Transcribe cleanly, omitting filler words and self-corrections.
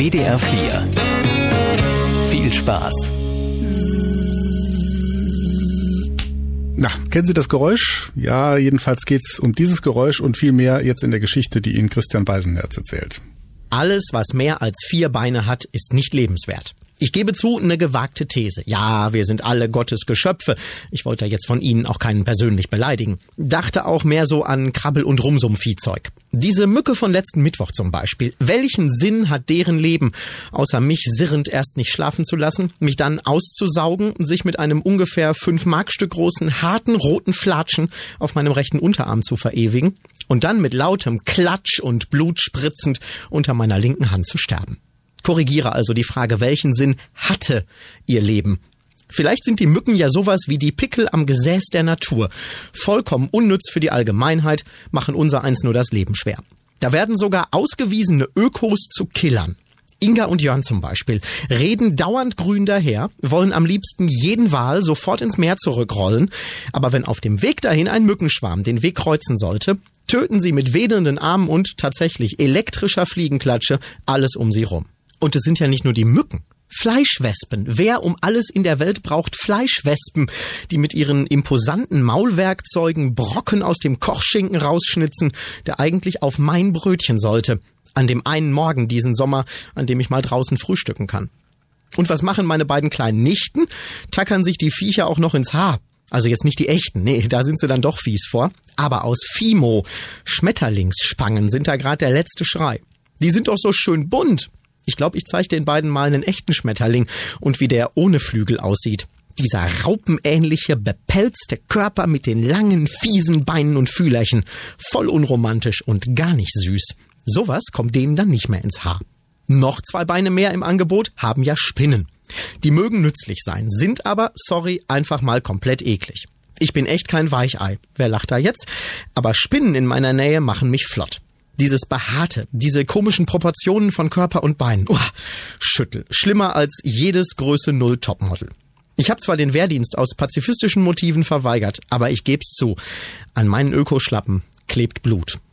WDR 4. Viel Spaß. Na, kennen Sie das Geräusch? Ja, jedenfalls geht's um dieses Geräusch und viel mehr jetzt in der Geschichte, die Ihnen Christian Beisenherz erzählt. Alles, was mehr als 4 Beine hat, ist nicht lebenswert. Ich gebe zu, eine gewagte These. Ja, wir sind alle Gottes Geschöpfe. Ich wollte jetzt von Ihnen auch keinen persönlich beleidigen. Dachte auch mehr so an Krabbel- und Rumsumm-Viehzeug. Diese Mücke von letzten Mittwoch zum Beispiel. Welchen Sinn hat deren Leben, außer mich sirrend erst nicht schlafen zu lassen, mich dann auszusaugen, sich mit einem ungefähr 5-Mark-Stück großen, harten, roten Flatschen auf meinem rechten Unterarm zu verewigen und dann mit lautem Klatsch und Blut spritzend unter meiner linken Hand zu sterben? Korrigiere also die Frage, welchen Sinn hatte ihr Leben? Vielleicht sind die Mücken ja sowas wie die Pickel am Gesäß der Natur. Vollkommen unnütz für die Allgemeinheit, machen unsereins nur das Leben schwer. Da werden sogar ausgewiesene Ökos zu Killern. Inga und Jörn zum Beispiel reden dauernd grün daher, wollen am liebsten jeden Wal sofort ins Meer zurückrollen, aber wenn auf dem Weg dahin ein Mückenschwarm den Weg kreuzen sollte, töten sie mit wedelnden Armen und tatsächlich elektrischer Fliegenklatsche alles um sie rum. Und es sind ja nicht nur die Mücken. Fleischwespen. Wer um alles in der Welt braucht Fleischwespen, die mit ihren imposanten Maulwerkzeugen Brocken aus dem Kochschinken rausschnitzen, der eigentlich auf mein Brötchen sollte. An dem einen Morgen diesen Sommer, an dem ich mal draußen frühstücken kann. Und was machen meine beiden kleinen Nichten? Tackern sich die Viecher auch noch ins Haar. Also jetzt nicht die echten, nee, da sind sie dann doch fies vor. Aber aus Fimo, Schmetterlingsspangen, sind da gerade der letzte Schrei. Die sind doch so schön bunt. Ich glaube, ich zeige den beiden mal einen echten Schmetterling und wie der ohne Flügel aussieht. Dieser raupenähnliche, bepelzte Körper mit den langen, fiesen Beinen und Fühlerchen. Voll unromantisch und gar nicht süß. Sowas kommt denen dann nicht mehr ins Haar. Noch 2 Beine mehr im Angebot haben ja Spinnen. Die mögen nützlich sein, sind aber, sorry, einfach mal komplett eklig. Ich bin echt kein Weichei. Wer lacht da jetzt? Aber Spinnen in meiner Nähe machen mich flott. Dieses Behaarte, diese komischen Proportionen von Körper und Beinen. Schüttel. Schlimmer als jedes Größe 0 Topmodel. Ich habe zwar den Wehrdienst aus pazifistischen Motiven verweigert, aber ich geb's zu. An meinen Ökoschlappen klebt Blut.